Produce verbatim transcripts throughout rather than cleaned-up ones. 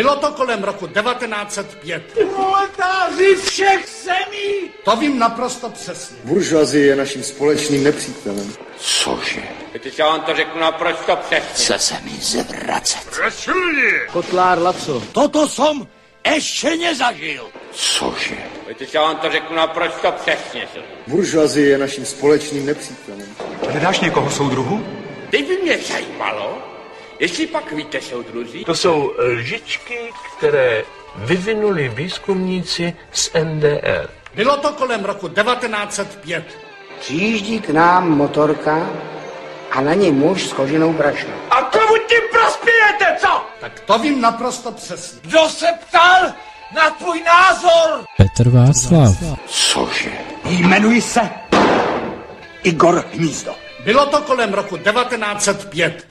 Bylo to kolem roku devatenáct set pět. Proletáři všech zemí! To vím naprosto přesně. Buržoazie je naším společným nepřítelem. Cože? Víte, já vám to řeknu naprosto přesně. Chce se mi zvracet. Rašulně! Kotlár Laco. Toto som ešte nezažil. Cože? Víte, já vám to řeknu naprosto přesně. Buržoazie je naším společným nepřítelem. Hledáš někoho soudruhu? Teď by mě zajímalo, jestli pak víte, soudruzi. To jsou lžičky, které vyvinuli výzkumníci z N D R. Bylo to kolem roku devatenáct set pět. Přijíždí k nám motorka a na ní muž s koženou brašnou. A komu tím prospějete, co? Tak to vím naprosto přesně. Kdo se ptal na tvůj názor? Petr Václav. Cože? Jmenuji se Igor Hnízdo. Bylo to kolem roku devatenáct set pět.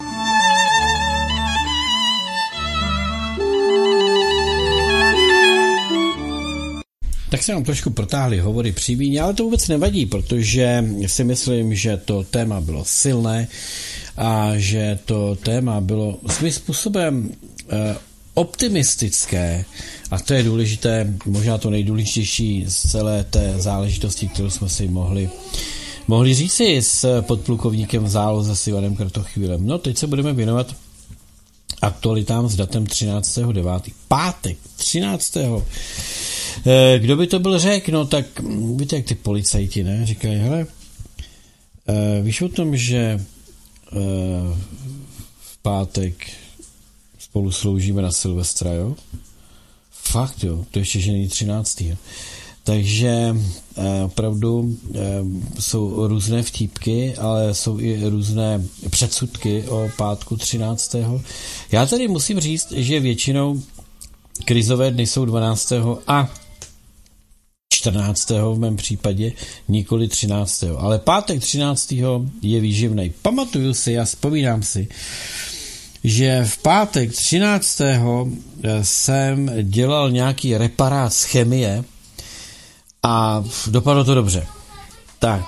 Tak se nám trošku protáhly hovory při víně, ale to vůbec nevadí, protože si myslím, že to téma bylo silné a že to téma bylo svým způsobem eh, optimistické a to je důležité, možná to nejdůležitější z celé té záležitosti, kterou jsme si mohli mohli říci s podplukovníkem v záloze s Ivanem Kratochvílem. No, teď se budeme věnovat aktualitám s datem třináctého devátého Pátek, třináctého Kdo by to byl řekl? No tak víte, jak ty policajti, ne? Říkají, hele, víš o tom, že v pátek spolu sloužíme na Silvestra, jo? Fakt, jo, to ještě, že není třináctého Takže opravdu jsou různé vtípky, ale jsou i různé předsudky o pátku třináctého Já tady musím říct, že většinou krizové dny jsou dvanáctého a čtrnáctého v mém případě, nikoli třináctého Ale pátek třináctého je výživnej. Pamatuju si a vzpomínám si, že v pátek třináctého jsem dělal nějaký reparát z chemie a dopadlo to dobře. Tak,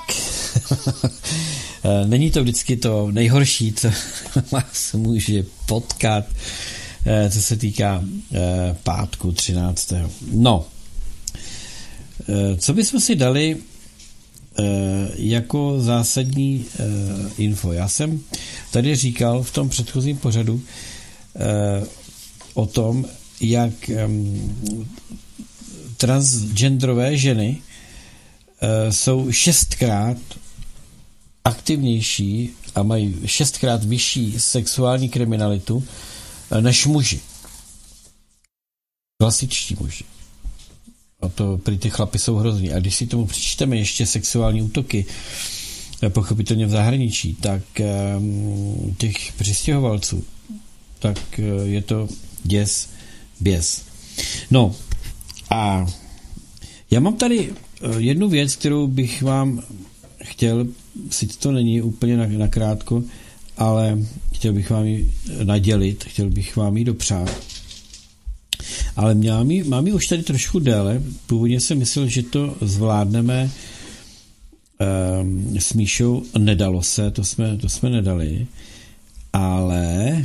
není to vždycky to nejhorší, co vás může potkat, co se týká pátku třináctého No, co bychom si dali jako zásadní info? Já jsem tady říkal v tom předchozím pořadu o tom, jak transgenderové ženy jsou šestkrát aktivnější a mají šestkrát vyšší sexuální kriminalitu než muži. Klasičtí muži. A to prý ty chlapy jsou hrozný. A když si tomu přičteme ještě sexuální útoky, pochopitelně v zahraničí, tak těch přistěhovalců, tak je to děs, běs. No a já mám tady jednu věc, kterou bych vám chtěl, sice to není úplně nakrátko, ale chtěl bych vám ji nadělit, chtěl bych vám ji dopřát. Ale mám ji, mám ji už tady trošku déle. Původně jsem myslel, že to zvládneme um, s Míšou. Nedalo se, to jsme, to jsme nedali. Ale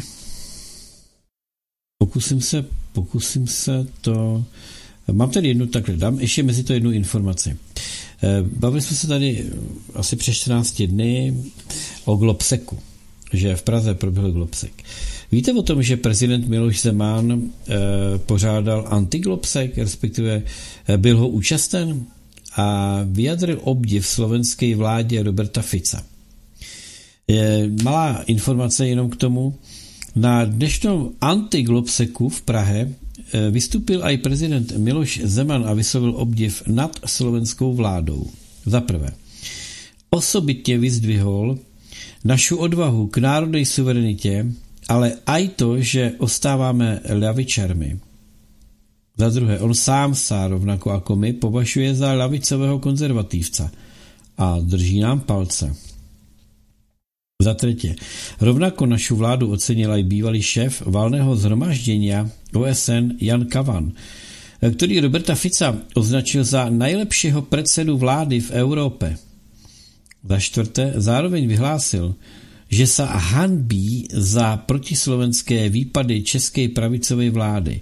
pokusím se, pokusím se to... Mám tady jednu, takhle, dám ještě mezi to jednu informaci. Bavili jsme se tady asi přes čtrnáct dny o Globseku, že v Praze proběhl Globsek. Víte o tom, že prezident Miloš Zeman e, pořádal antiglobsek, respektive e, byl ho účasten a vyjadřil obdiv slovenské vládě Roberta Fica. E, malá informace jenom k tomu. Na dnešním antiglobseku v Prahe e, vystoupil i prezident Miloš Zeman a vyslovil obdiv nad slovenskou vládou. Za prvé, osobitně vyzdvihol našu odvahu k národnej suverenitě, ale aj to, že ostáváme ľavičarmi. Za druhé, on sám sa, rovnako ako my, považuje za ľavicového konzervatívca a drží nám palce. Za tretie, rovnako našu vládu ocenil aj bývalý šéf valného zhromaždenia O S N Jan Kavan, ktorý Roberta Fica označil za najlepšieho predsedu vlády v Európe. Za štvrté, zároveň vyhlásil, že sa hanbí za protislovenské výpady českej pravicovej vlády.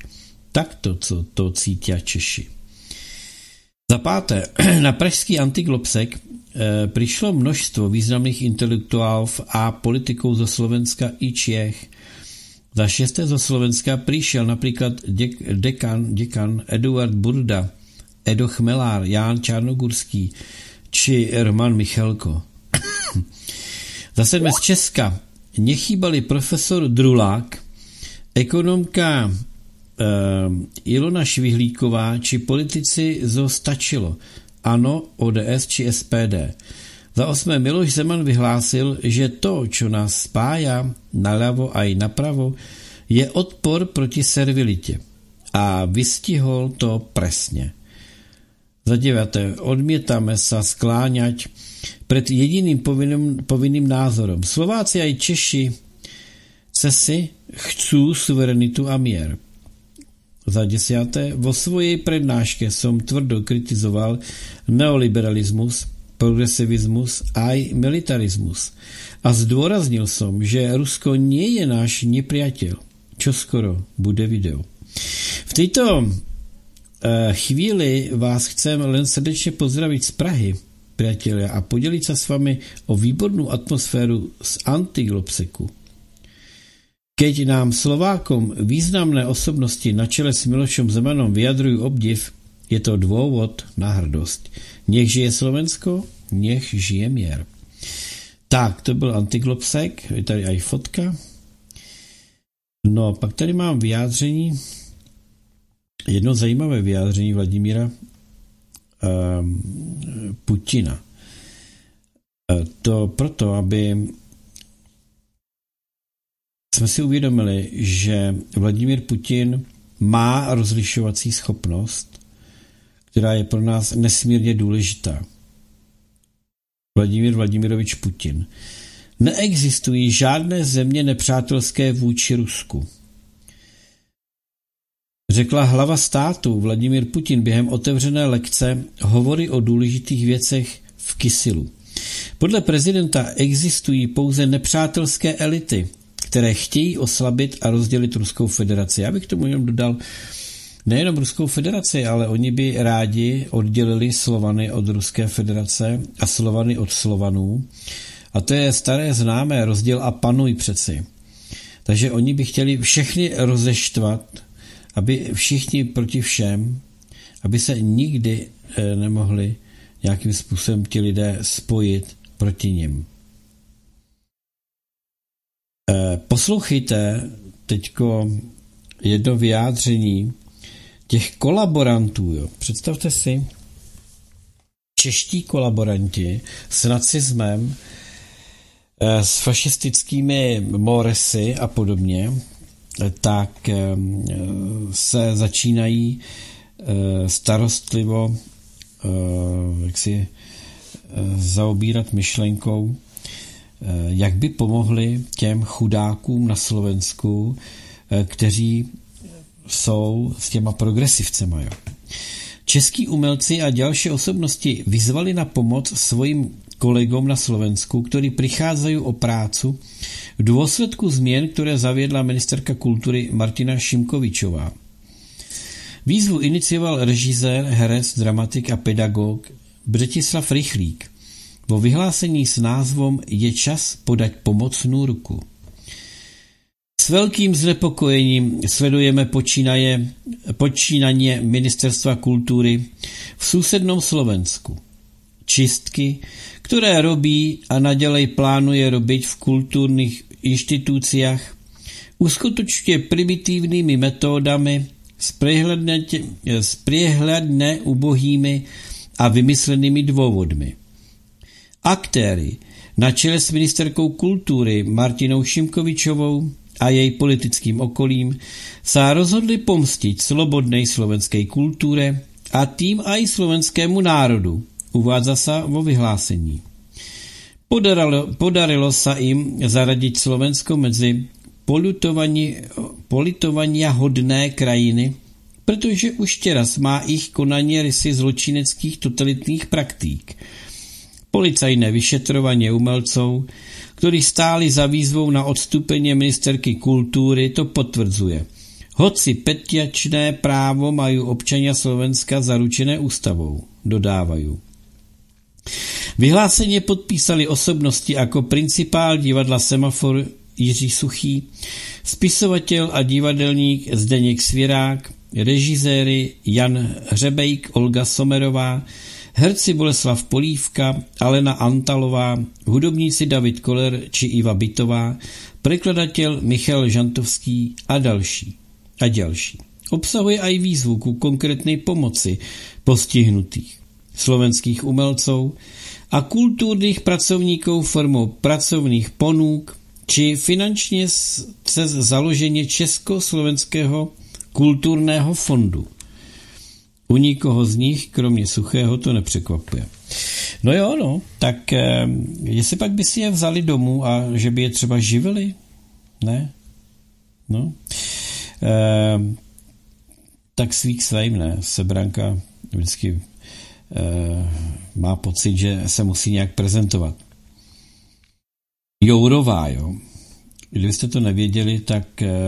Takto, co to cítí Češi. Za páté, na pražský antiglobsek e, přišlo množstvo významných intelektuálů a politiků zo Slovenska i Čech. Za šesté zo Slovenska přišel například děk, dekan, děkan Eduard Burda, Edo Chmelár, Ján Čarnogurský či Roman Michalko. Za sedmé z Česka nechýbali profesor Drulák, ekonomka Uh, Ilona Švihlíková či politici zo Stačilo, ANO, O D S či S P D. Za osmé Miloš Zeman vyhlásil, že to, čo nás spája naľavo aj napravo, je odpor proti servilitě a vystihol to presne. Za deváté odmietáme sa skláňať pred jediným povinným, povinným názorom. Slováci aj Češi cesi chcú suverenitu a mier. Za desiaté, vo svojej prednáške som tvrdo kritizoval neoliberalismus, progresivismus aj militarismus a zdôraznil som, že Rusko nie je náš nepriateľ. Čoskoro bude video. V tejto uh, chvíli vás chcem len srdečne pozdraviť z Prahy, priatelia, a podeliť sa s vami o výbornú atmosféru z Antiglobseku. Keď nám Slovákom významné osobnosti na čele s Milošom Zemanom vyjadrujú obdiv, je to dôvod na hrdosť. Nech žije Slovensko, nech žije mier. Tak, to byl Antiglobsek, je tady aj fotka. No, pak tady mám vyjádření, jedno zajímavé vyjádření Vladimíra um, Putina. To proto, aby jsme si uvědomili, že Vladimír Putin má rozlišovací schopnost, která je pro nás nesmírně důležitá. Vladimír Vladimirovič Putin. Neexistují žádné země nepřátelské vůči Rusku. Řekla hlava státu Vladimír Putin během otevřené lekce hovory o důležitých věcech v Kysilu. Podle prezidenta existují pouze nepřátelské elity, které chtějí oslabit a rozdělit Ruskou federaci. Já bych tomu jenom dodal nejenom Ruskou federaci, ale oni by rádi oddělili Slovany od Ruské federace a Slovany od Slovanů. A to je staré známé rozděl a panuj přeci. Takže oni by chtěli všechny rozeštvat, aby všichni proti všem, aby se nikdy eh, nemohli nějakým způsobem ti lidé spojit proti nim. Eh, poslouchejte teďko jedno vyjádření těch kolaborantů. Jo. Představte si, čeští kolaboranti s nacismem, eh, s fašistickými moresy a podobně, tak se začínají starostlivo jak si zaobírat myšlenkou, jak by pomohli těm chudákům na Slovensku, kteří jsou s těma progresivcema. Jo. Český umělci a další osobnosti vyzvali na pomoc svým kolegom na Slovensku, ktorí prichádzajú o prácu v dôsledku zmien, ktoré zaviedla ministerka kultury Martina Šimkovičová. Výzvu inicioval režisér, herec, dramatik a pedagóg Bretislav Rychlík vo vyhlásení s názvom Je čas podať pomocnú ruku. S veľkým znepokojením sledujeme počínaje, počínanie ministerstva kultury v susednom Slovensku. Čistky, ktoré robí a naďalej plánuje robiť v kultúrnych inštitúciách, uskutočňuje primitívnymi metódami s priehľadne ubohými a vymyslenými dôvodmi. Aktéry na čele s ministerkou kultúry Martinou Šimkovičovou a jej politickým okolím sa rozhodli pomstiť slobodnej slovenskej kultúre a tým aj slovenskému národu, uvádza sa vo vyhlásení. Podarilo, podarilo sa im zaradiť Slovensko medzi politovania hodné krajiny, pretože už teraz má ich konanie rysy zločineckých totalitných praktík. Policajné vyšetrovanie umelcov, ktorí stáli za výzvou na odstúpenie ministerky kultúry, to potvrdzuje. Hoci petiačné právo mají občania Slovenska zaručené ústavou, dodávají. Vyhláseně podpísali osobnosti jako principál divadla Semafor Jiří Suchý, spisovatel a divadelník Zdeněk Svěrák, režiséry Jan Hřebejk, Olga Somerová, herci Boleslav Polívka, Alena Antalová, hudobníci David Koller či Iva Bytová, prekladatel Michal Žantovský a další. A další. Obsahuje aj výzvu ku konkrétnej pomoci postihnutých slovenských umelcov a kulturních pracovníků formou pracovných ponúk či finančně cez založení Československého kulturného fondu. U nikoho z nich, kromě Suchého, to nepřekvapuje. No jo, no, tak eh, jestli pak by si je vzali domů a že by je třeba živili? Ne? No. Eh, tak svých svým, ne? Sebranka vždycky eh, má pocit, že se musí nějak prezentovat. Jourová, jo. Kdybyste to nevěděli, tak eh,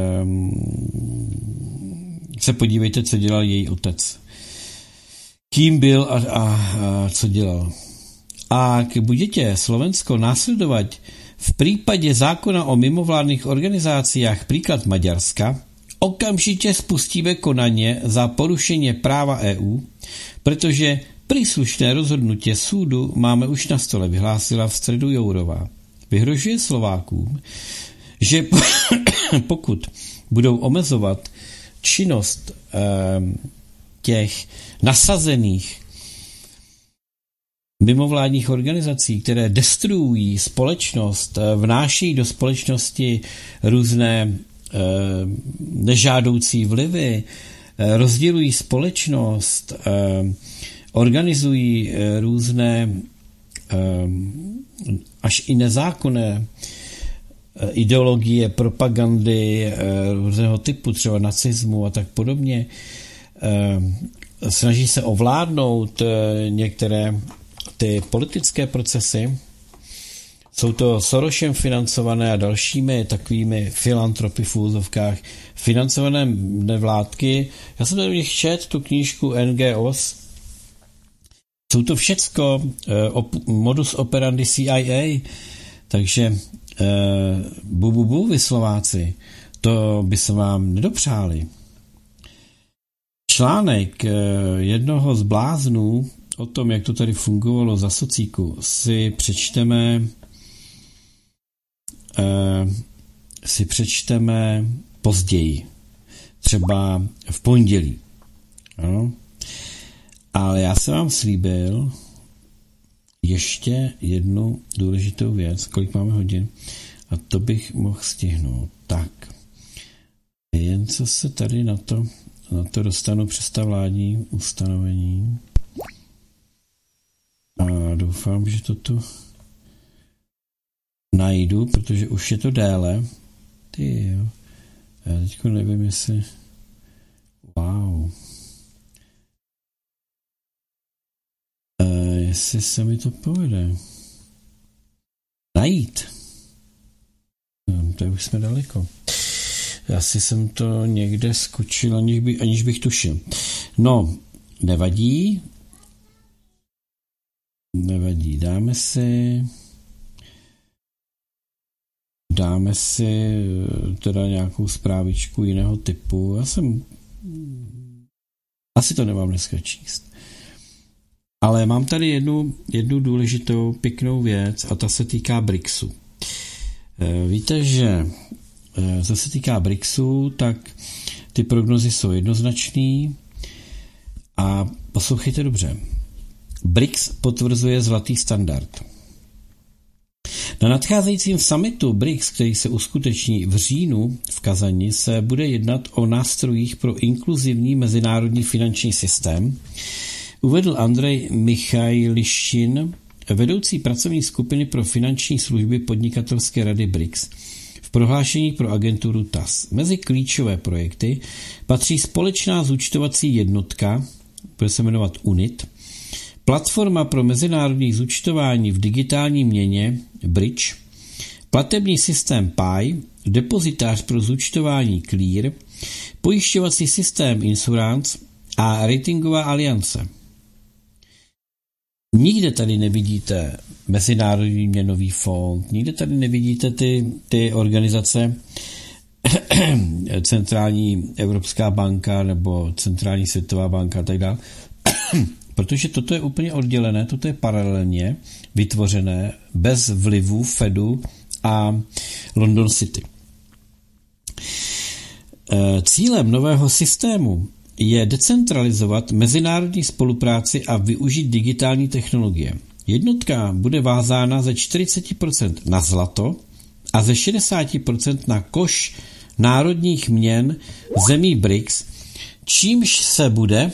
se podívejte, co dělal její otec. Kým byl a, a, a co dělal. A keď budete Slovensko následovat v případě zákona o mimovládnych organizáciách příklad Maďarska, okamžitě spustíme konaně za porušení práva E U, protože příslušné rozhodnutí súdu máme už na stole, vyhlásila v středu Jourová. Vyhrožuje Slovákům, že pokud budou omezovat činnost eh, těch nasazených mimovládních organizací, které destruují společnost, vnáší do společnosti různé eh, nežádoucí vlivy, eh, rozdělují společnost, eh, organizují eh, různé eh, až i nezákonné eh, ideologie, propagandy eh, různého typu, třeba nacismu a tak podobně, eh, snaží se ovládnout eh, některé ty politické procesy. Jsou to Sorosem financované a dalšími takovými filantropy v úzovkách financované nevládky. Já jsem tady u nich čet tu knížku N G O S. Jsou to všecko eh, op, modus operandi C I A, takže eh, bu, bu, bu, vy Slováci, to by se vám nedopřáli. Článek eh, jednoho z bláznů o tom, jak to tady fungovalo za socíku, si přečteme eh, si přečteme později. Třeba v pondělí. Ano. Ale já jsem vám slíbil ještě jednu důležitou věc. Kolik máme hodin? A to bych mohl stihnout. Tak. Jen co se tady na to, na to dostanu přes ta vládní ustanovení. A doufám, že to tu najdu, protože už je to déle. Ty jo. Já teďko nevím, jestli... Wow. E, jestli se mi to povede. Najít. No, to už jsme daleko. Asi jsem to někde skočil, aniž, by, aniž bych tušil. No, nevadí. Nevadí. Dáme si dáme si teda nějakou zprávičku jiného typu. Já jsem asi to nemám dneska číst. Ale mám tady jednu, jednu důležitou, pěknou věc a ta se týká BRICSu. Víte, že co se týká BRICSu, tak ty prognozy jsou jednoznačný a poslouchejte dobře. BRICS potvrzuje zlatý standard. Na nadcházejícím summitu BRICS, který se uskuteční v říjnu v Kazani, se bude jednat o nástrojích pro inkluzivní mezinárodní finanční systém, uvedl Andrej Michajlišin, vedoucí pracovní skupiny pro finanční služby podnikatelské rady BRICS, v prohlášení pro agenturu T A S. Mezi klíčové projekty patří společná zúčtovací jednotka, bude se jmenovat UNIT, platforma pro mezinárodní zúčtování v digitální měně Bridge, platební systém P I, depozitář pro zúčtování Clear, Pojišťovací systém Insurance a ratingová aliance. Nikde tady nevidíte Mezinárodní měnový fond, nikde tady nevidíte ty, ty organizace Centrální Evropská banka nebo Centrální světová banka a tak dále. Protože toto je úplně oddělené, toto je paralelně vytvořené bez vlivu Fedu a London City. Cílem nového systému je decentralizovat mezinárodní spolupráci a využít digitální technologie. Jednotka bude vázána ze čtyřicet procent na zlato a ze šedesát procent na koš národních měn zemí B R I C S, čímž se bude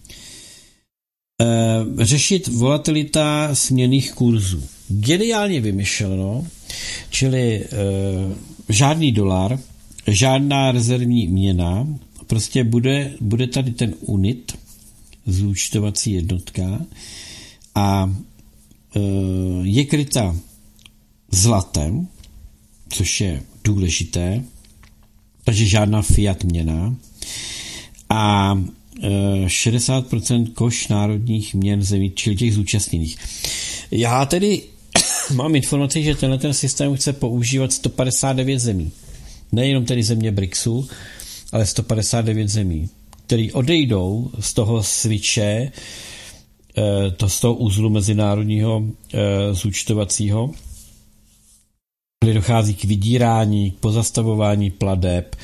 e, řešit volatilita směnných kurzů. Geniálně vymyšleno, čili e, žádný dolar, žádná rezervní měna, prostě bude, bude tady ten unit, zúčtovací jednotka a e, je kryta zlatem, což je důležité, takže žádná fiat měna a e, šedesát procent koš národních měn zemí, čili těch zúčastněných. Já tedy mám informaci, že tenhle ten systém chce používat sto padesát devět zemí. Nejenom tedy země B R I C Su, ale sto padesát devět zemí, který odejdou z toho switche, to z toho uzlu mezinárodního zúčtovacího, kdy dochází k vydírání, k pozastavování plateb,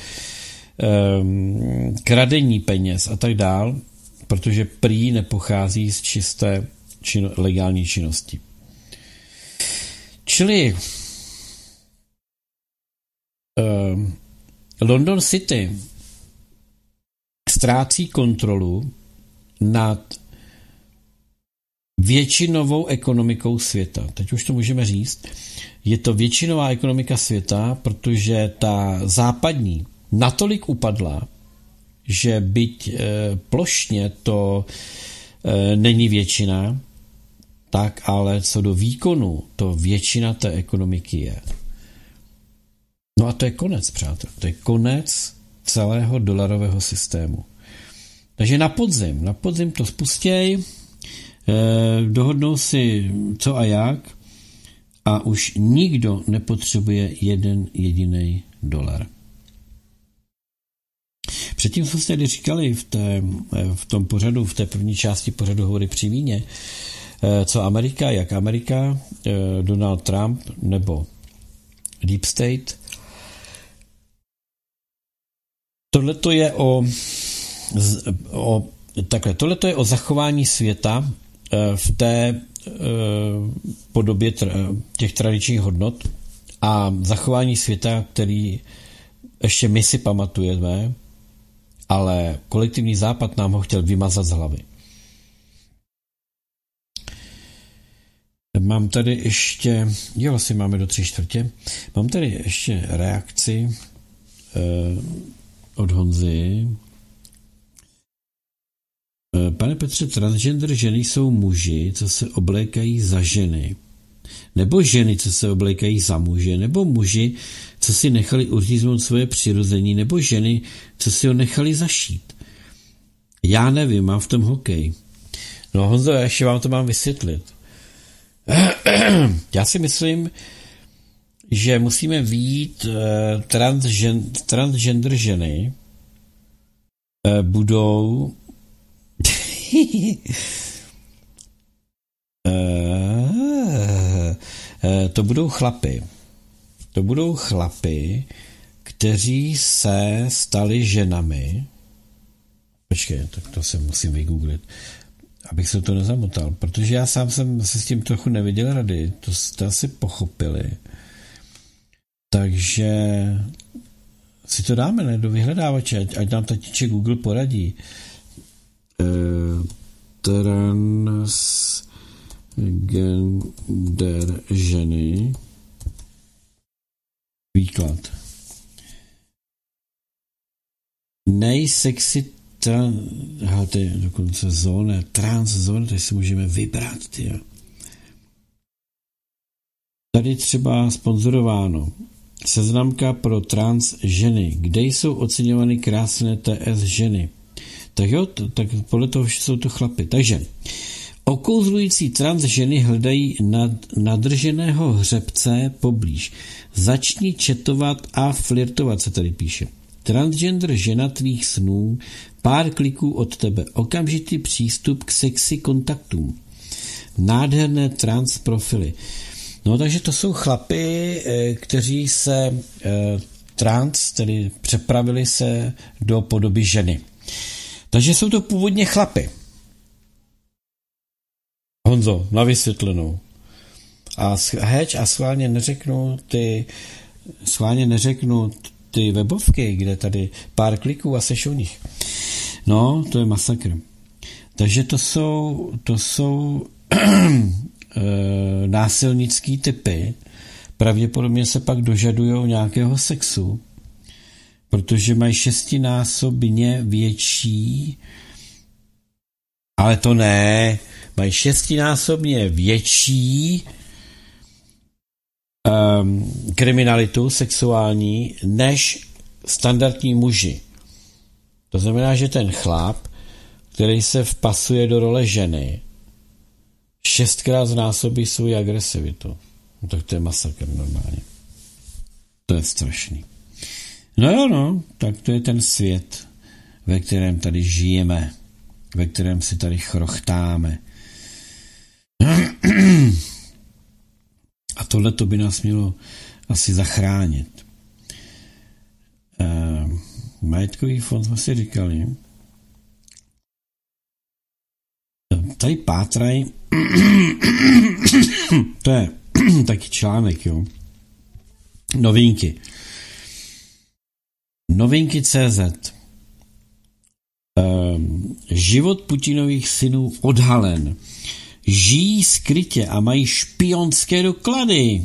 kradení peněz a tak dál, protože prý nepochází z čisté čino, legální činnosti. Čili um, London City ztrácí kontrolu nad většinovou ekonomikou světa. Teď už to můžeme říct. Je to většinová ekonomika světa, protože ta západní natolik upadla, že byť e, plošně to e, není většina, tak ale co do výkonu, to většina té ekonomiky je. No a to je konec, přátel. To je konec celého dolarového systému. Takže na podzim, na podzim to spustěj, eh, dohodnou si co a jak a už nikdo nepotřebuje jeden jediný dolar. Předtím jsme si tady říkali v, té, v tom pořadu, v té první části pořadu Hovory při víně, eh, co Amerika, jak Amerika, eh, Donald Trump nebo Deep State. Tohleto je o, o takhle, tohleto je o zachování světa v té podobě těch tradičních hodnot a zachování světa, který ještě my si pamatujeme, ale kolektivní západ nám ho chtěl vymazat z hlavy. Mám tady ještě, jo, asi máme do tři čtvrtě, mám tady ještě reakci od Honzy. Pane Petře, transgender ženy jsou muži, co se oblékají za ženy. Nebo ženy, co se oblékají za muže. Nebo muži, co si nechali uříznout svoje přirození. Nebo ženy, co si ho nechali zašít. Já nevím, mám v tom hokej. No Honzo, ještě vám to mám vysvětlit. Já si myslím, že musíme vyjít uh, transgen, transgender ženy uh, budou uh, uh, to budou chlapy. To budou chlapy, kteří se stali ženami. Počkej, tak to se musím vygooglit, abych se to nezamotal, protože já sám jsem se s tím trochu neviděl rady, to jste asi pochopili. Takže si to dáme, ne, do vyhledávače, ať nám tatíček Google poradí. E, transgender ženy. Výklad. Nejsexy tran... Aha, to je dokonce zóna, transzóna, tady si můžeme vybrat, tyjo. Tady třeba sponzorováno seznamka pro trans ženy. Kde jsou oceňovány krásné T S ženy? Tak jo, to, tak podle toho jsou to chlapy. Takže okouzlující trans ženy hledají nad, nadrženého hřebce poblíž. Začni četovat a flirtovat, se tady píše. Transgender žena tvých snů, pár kliků od tebe, okamžitý přístup k sexy kontaktům. Nádherné trans profily. No, takže to jsou chlapy, kteří se trans, tedy přepravili se do podoby ženy. Takže jsou to původně chlapy. Honzo, na vysvětlenou. A heč, a schválně neřeknu ty schválně neřeknu ty webovky, kde tady pár kliků a seš u nich. No, to je masakr. Takže to jsou to jsou násilnický typy. Pravděpodobně se pak dožadujou nějakého sexu, protože mají šestinásobně větší, ale to ne, mají šestinásobně větší um, kriminalitu sexuální než standardní muži. To znamená, že ten chlap, který se vpasuje do role ženy, šestkrát znásobí svou agresivitu. No, tak to je masakr normálně. To je strašný. No jo, no, tak to je ten svět, ve kterém tady žijeme, ve kterém si tady chrochtáme. A tohle to by nás mělo asi zachránit. Uh, majetkový fond jsme si říkali. Tady pátraj. To je taky článek, jo. Novinky. Novinky tečka cé zet. Um, život Putinových synů odhalen. Žijí skrytě a mají špionské doklady.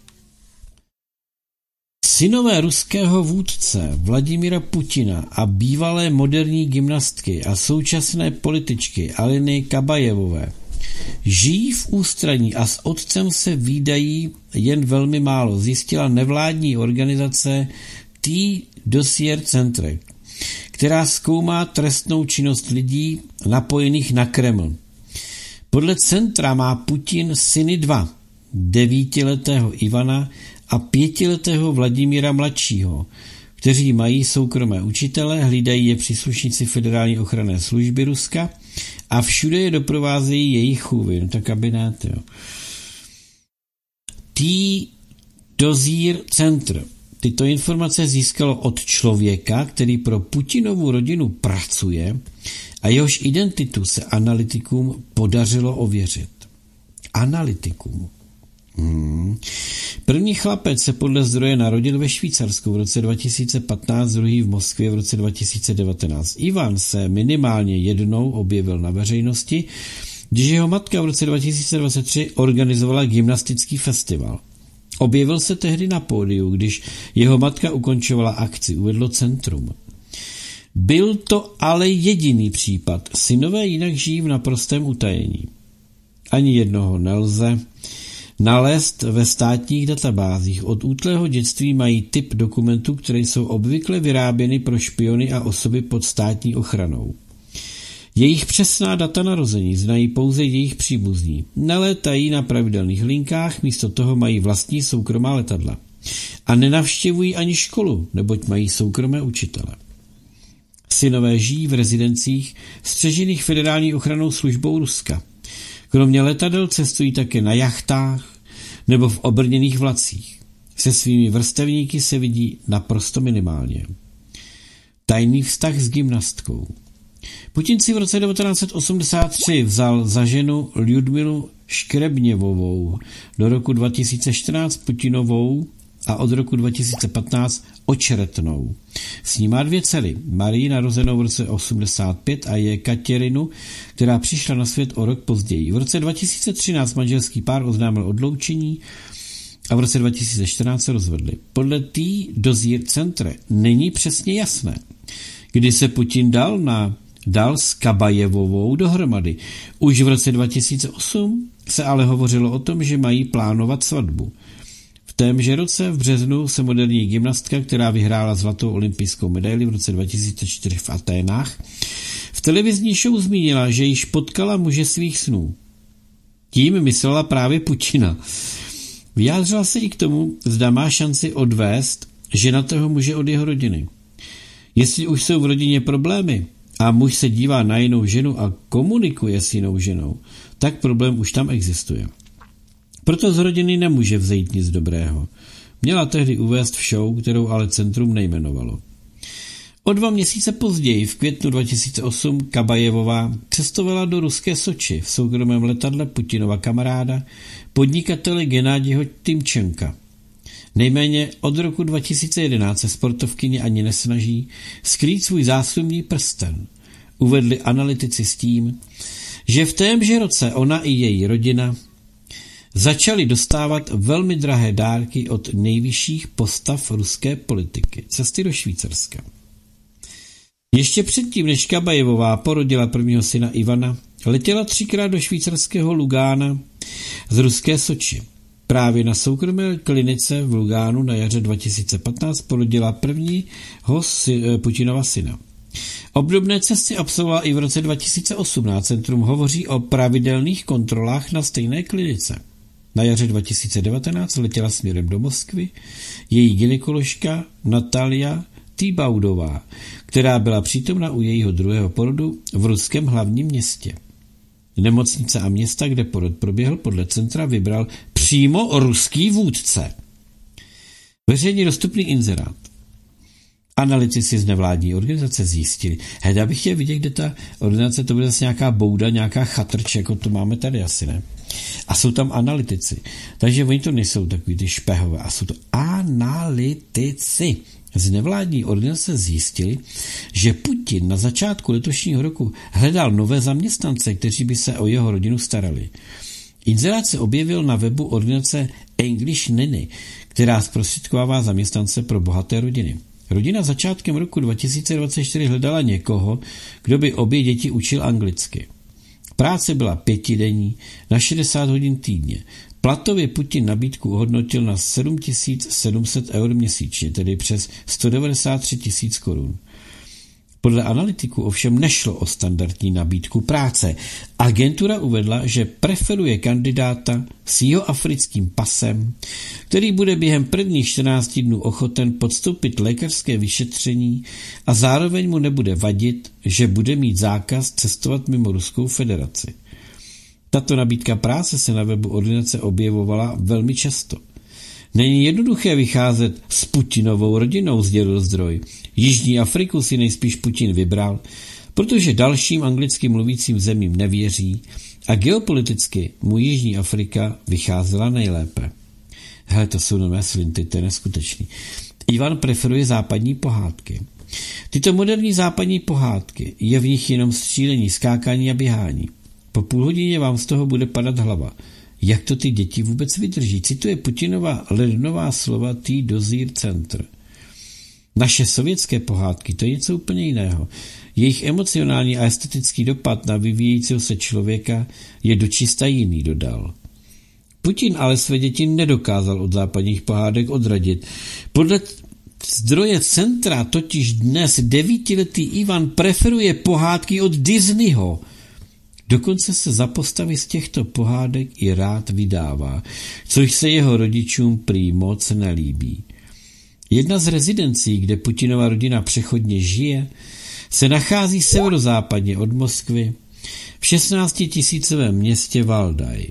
Synové ruského vůdce Vladimira Putina a bývalé moderní gymnastky a současné političky Aliny Kabajevové žijí v ústraní a s otcem se vídají jen velmi málo, zjistila nevládní organizace T-Dossier Centre, která zkoumá trestnou činnost lidí napojených na Kreml. Podle centra má Putin syny dva, devítiletého Ivana a pětiletého Vladimíra mladšího, kteří mají soukromé učitele, hlídají je příslušníci Federální ochranné služby Ruska a všude je doprovázejí jejich chůvy. No tak aby ne, jo. T-Dossier Centre tyto informace získalo od člověka, který pro Putinovu rodinu pracuje a jehož identitu se analytikům podařilo ověřit. Analytikům. Hmm. První chlapec se podle zdroje narodil ve Švýcarsku v roce dva tisíce patnáct, druhý v Moskvě v roce dva tisíce devatenáct. Ivan se minimálně jednou objevil na veřejnosti, když jeho matka v roce dva tisíce dvacet tři organizovala gymnastický festival. Objevil se tehdy na pódiu, když jeho matka ukončovala akci, uvedlo centrum. Byl to ale jediný případ. Synové jinak žijí v naprostém utajení. Ani jednoho nelze nalézt ve státních databázích. Od útlého dětství mají typ dokumentů, které jsou obvykle vyráběny pro špiony a osoby pod státní ochranou. Jejich přesná data narození znají pouze jejich příbuzní. Nelétají na pravidelných linkách, místo toho mají vlastní soukromá letadla. A nenavštěvují ani školu, neboť mají soukromé učitele. Synové žijí v rezidencích střežených Federální ochrannou službou Ruska. Kromě letadel cestují také na jachtách nebo v obrněných vlacích. Se svými vrstevníky se vidí naprosto minimálně. Tajný vztah s gymnastkou. Putin si v roce devatenáct set osmdesát tři vzal za ženu Ljudmilu Škrebněvovou, do roku dva tisíce čtrnáct Putinovou a od roku dva tisíce patnáct Očeretnou. S ní má dvě dcery, Marii narozenou v roce osmdesát pět a je Katěrinu, která přišla na svět o rok později. V roce dva tisíce třináct manželský pár oznámil odloučení a v roce dva tisíce čtrnáct se rozvedli. Podle T-Dossier Centre není přesně jasné, kdy se Putin dal na dal s Kabajevovou dohromady. Už v roce dva tisíce osm se ale hovořilo o tom, že mají plánovat svatbu. V témže roce v březnu se moderní gymnastka, která vyhrála zlatou olympijskou medaili v roce dva tisíce čtyři v Aténách, v televizní show zmínila, že již potkala muže svých snů. Tím myslela právě Putina. Vyjádřila se i k tomu, zda má šanci odvést ženatého muže od jeho rodiny. Jestli už jsou v rodině problémy a muž se dívá na jinou ženu a komunikuje s jinou ženou, tak problém už tam existuje. Proto z rodiny nemůže vzejít nic dobrého. Měla tehdy uvést v show, kterou ale centrum nejmenovalo. O dva měsíce později, v květnu dva tisíce osm, Kabajevová cestovala do ruské Soči v soukromém letadle Putinova kamaráda, podnikatele Gennadiho Timčenka. Nejméně od roku dva tisíce jedenáct se sportovkyně ani nesnaží skrýt svůj záslužný prsten. Uvedli analytici s tím, že v témže roce ona i její rodina začali dostávat velmi drahé dárky od nejvyšších postav ruské politiky, cesty do Švýcarska. Ještě předtím, než Kabajevová porodila prvního syna Ivana, letěla třikrát do švýcarského Lugána z ruské Soči. Právě na soukromé klinice v Lugánu na jaře dva tisíce patnáct porodila prvního sy, Putinova syna. Obdobné cesty absolvovala i v roce dva tisíce osmnáct. Centrum hovoří o pravidelných kontrolách na stejné klinice. Na jaře dva tisíce devatenáct letěla směrem do Moskvy její gynekoložka Natalia Týbaudová, která byla přítomna u jejího druhého porodu v ruském hlavním městě. Nemocnice a města, kde porod proběhl, podle centra vybral přímo ruský vůdce. Veřejně dostupný inzerát. Analytici z nevládní organizace zjistili, hej, já bych chtěl vidět, kde ta ordinace, to bude zase nějaká bouda, nějaká chatrč, jako to máme tady asi, ne? A jsou tam analytici. Takže oni to nejsou takový ty špehové, a jsou to analytici. Z nevládní organizace zjistili, že Putin na začátku letošního roku hledal nové zaměstnance, kteří by se o jeho rodinu starali. Inzerát se objevil na webu ordinace English Nanny, která zprostředkovává zaměstnance pro bohaté rodiny. Rodina začátkem roku dva tisíce dvacet čtyři hledala někoho, kdo by obě děti učil anglicky. Práce byla pětidenní na šedesát hodin týdně. Platově Putin nabídku ohodnotil na sedm tisíc sedm set eur měsíčně, tedy přes sto devadesát tři tisíc korun. Podle analytiků ovšem nešlo o standardní nabídku práce. Agentura uvedla, že preferuje kandidáta s jihoafrickým pasem, který bude během prvních čtrnácti dnů ochoten podstoupit lékařské vyšetření a zároveň mu nebude vadit, že bude mít zákaz cestovat mimo Ruskou federaci. Tato nabídka práce se na webu ordinace objevovala velmi často. Není jednoduché vycházet s Putinovou rodinou, sdělil zdroj. Jižní Afriku si nejspíš Putin vybral, protože dalším anglicky mluvícím zemím nevěří a geopoliticky mu Jižní Afrika vycházela nejlépe. Hele, to jsou nové slinty, to je neskutečný. Ivan preferuje západní pohádky. Tyto moderní západní pohádky, je v nich jenom střílení, skákání a běhání. Po půl hodině vám z toho bude padat hlava. Jak to ty děti vůbec vydrží? Cituje Putinova lednová slova T. Dozir Center. Naše sovětské pohádky, to je něco úplně jiného. Jejich emocionální a estetický dopad na vyvíjejícího se člověka je dočista jiný, dodal. Putin ale své děti nedokázal od západních pohádek odradit. Podle zdroje centra totiž dnes devítiletý Ivan preferuje pohádky od Disneyho. Dokonce se za postavy z těchto pohádek i rád vydává, což se jeho rodičům prý moc nelíbí. Jedna z rezidencí, kde Putinova rodina přechodně žije, se nachází severozápadně od Moskvy v šestnáctitisícovém městě Valdaj.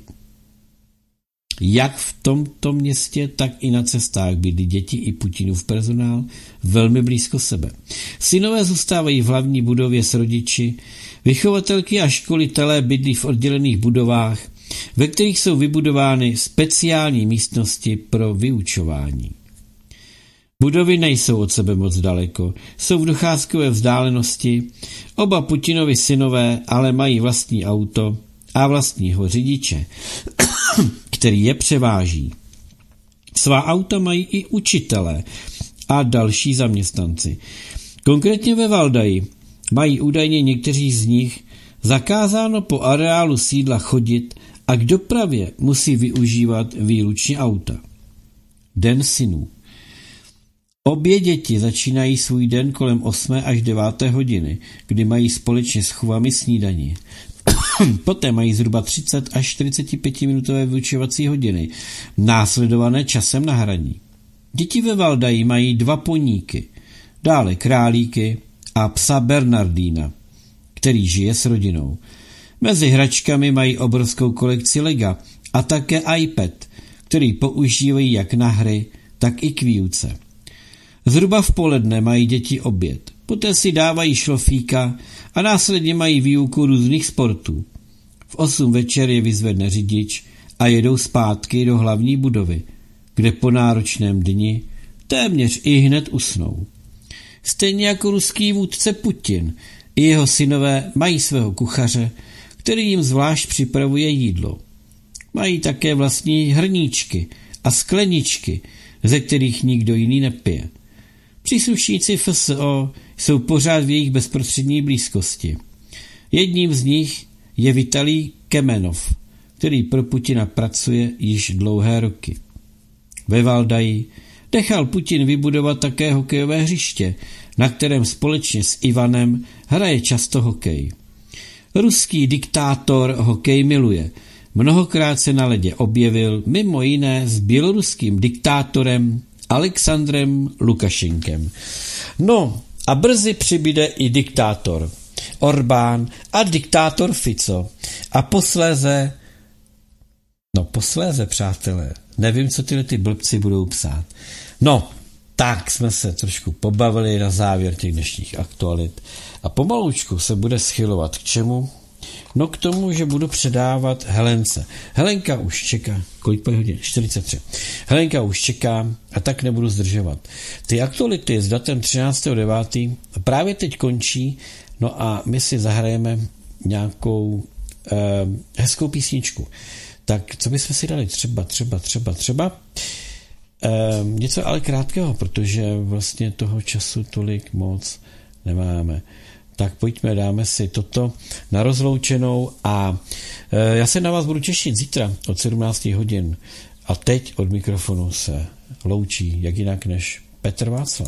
Jak v tomto městě, tak i na cestách bydlí děti i Putinův personál velmi blízko sebe. Synové zůstávají v hlavní budově s rodiči, vychovatelky a školitelé bydlí v oddělených budovách, ve kterých jsou vybudovány speciální místnosti pro vyučování. Budovy nejsou od sebe moc daleko, jsou v docházkové vzdálenosti, oba Putinovi synové ale mají vlastní auto a vlastního řidiče, který je převáží. Svá auta mají i učitelé a další zaměstnanci. Konkrétně ve Valdaji mají údajně někteří z nich zakázáno po areálu sídla chodit a k dopravě musí využívat výlučně auta. Den synů. Obě děti začínají svůj den kolem osmé až deváté hodiny, kdy mají společně s chovami snídani. Poté mají zhruba třicet až čtyřicet pět minutové vyučovací hodiny, následované časem na hraní. Děti ve Valdaji mají dva poníky, dále králíky a psa Bernardína, který žije s rodinou. Mezi hračkami mají obrovskou kolekci lega a také iPad, který používají jak na hry, tak i k výuce. Zhruba v poledne mají děti oběd, poté si dávají šlofíka a následně mají výuku různých sportů. V osm večer je vyzvedne řidič a jedou zpátky do hlavní budovy, kde po náročném dni téměř i hned usnou. Stejně jako ruský vůdce Putin, i jeho synové mají svého kuchaře, který jim zvlášť připravuje jídlo. Mají také vlastní hrníčky a skleničky, ze kterých nikdo jiný nepije. Příslušníci F S O jsou pořád v jejich bezprostřední blízkosti. Jedním z nich je Vitalij Kemenov, který pro Putina pracuje již dlouhé roky. Ve Valdaji nechal Putin vybudovat také hokejové hřiště, na kterém společně s Ivanem hraje často hokej. Ruský diktátor hokej miluje. Mnohokrát se na ledě objevil, mimo jiné s běloruským diktátorem Alexandrem Lukašenkem. No a brzy přibyde i diktátor Orbán a diktátor Fico. A posléze, no posléze, přátelé, nevím, co tyhle ty blbci budou psát. No, tak jsme se trošku pobavili na závěr těch dnešních aktualit a pomalučku se bude schylovat k čemu? No k tomu, že budu předávat Helence. Helenka už čeká, kolik po hodin? čtyřicet tři. Helenka už čeká a tak nebudu zdržovat. Ty aktuality s datem třináctého devátého právě teď končí, no a my si zahrajeme nějakou eh, hezkou písničku. Tak co bychom si dali? Třeba, třeba, třeba, třeba. Eh, něco ale krátkého, protože vlastně toho času tolik moc nemáme. Tak pojďme, dáme si toto na rozloučenou a e, já se na vás budu těšit zítra od sedmnáct hodin. A teď od mikrofonu se loučí, jak jinak než Petr Václav.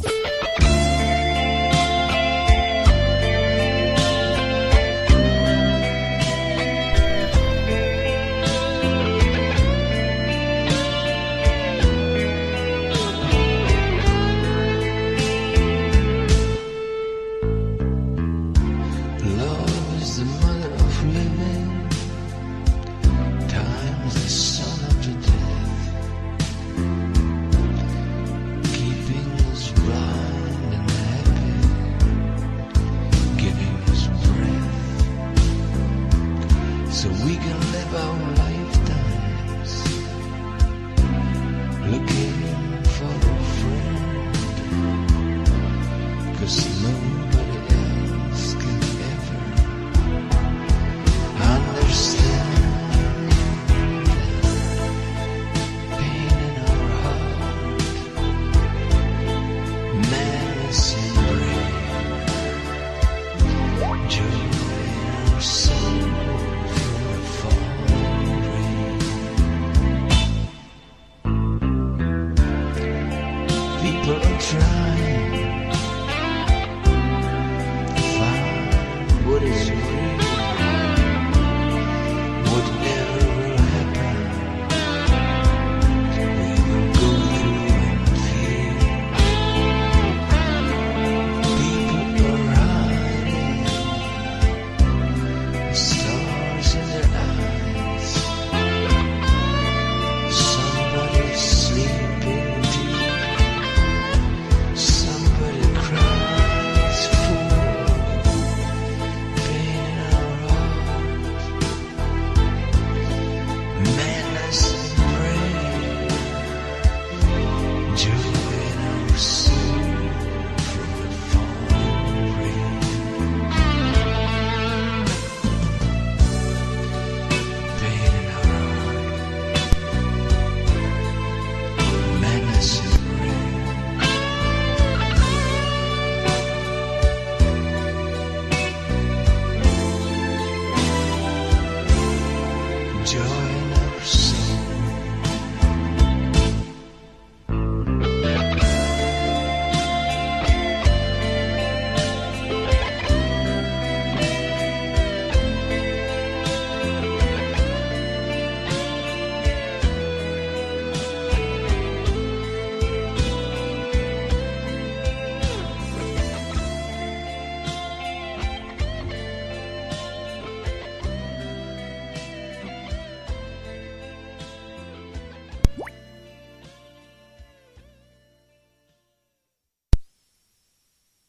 Joy